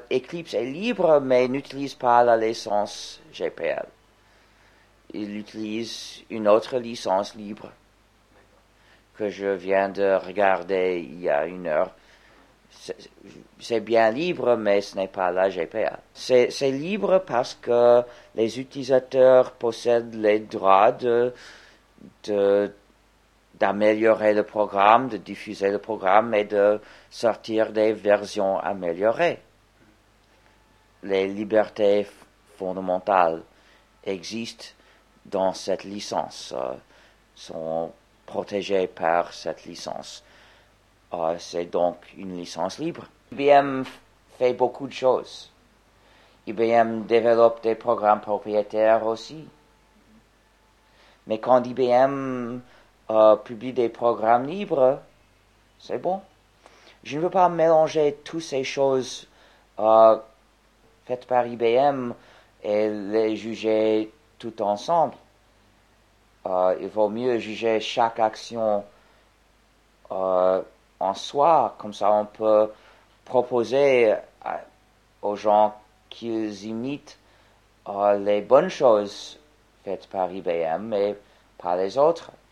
Eclipse est libre, mais n'utilise pas la licence GPL. Il utilise une autre licence libre que je viens de regarder il y a une heure. C'est bien libre, mais ce n'est pas la GPL. C'est libre parce que les utilisateurs possèdent les droits d'améliorer le programme, de diffuser le programme et de sortir des versions améliorées. Les libertés fondamentales existent dans cette licence, sont protégées par cette licence. C'est donc une licence libre. IBM fait beaucoup de choses. IBM développe des programmes propriétaires aussi. Mais quand IBM publie des programmes libres, c'est bon. Je ne veux pas mélanger toutes ces choses faites par IBM et les juger tout ensemble. Il vaut mieux juger chaque action en soi, comme ça on peut proposer aux gens qu'ils imitent les bonnes choses faites par IBM et pas les autres.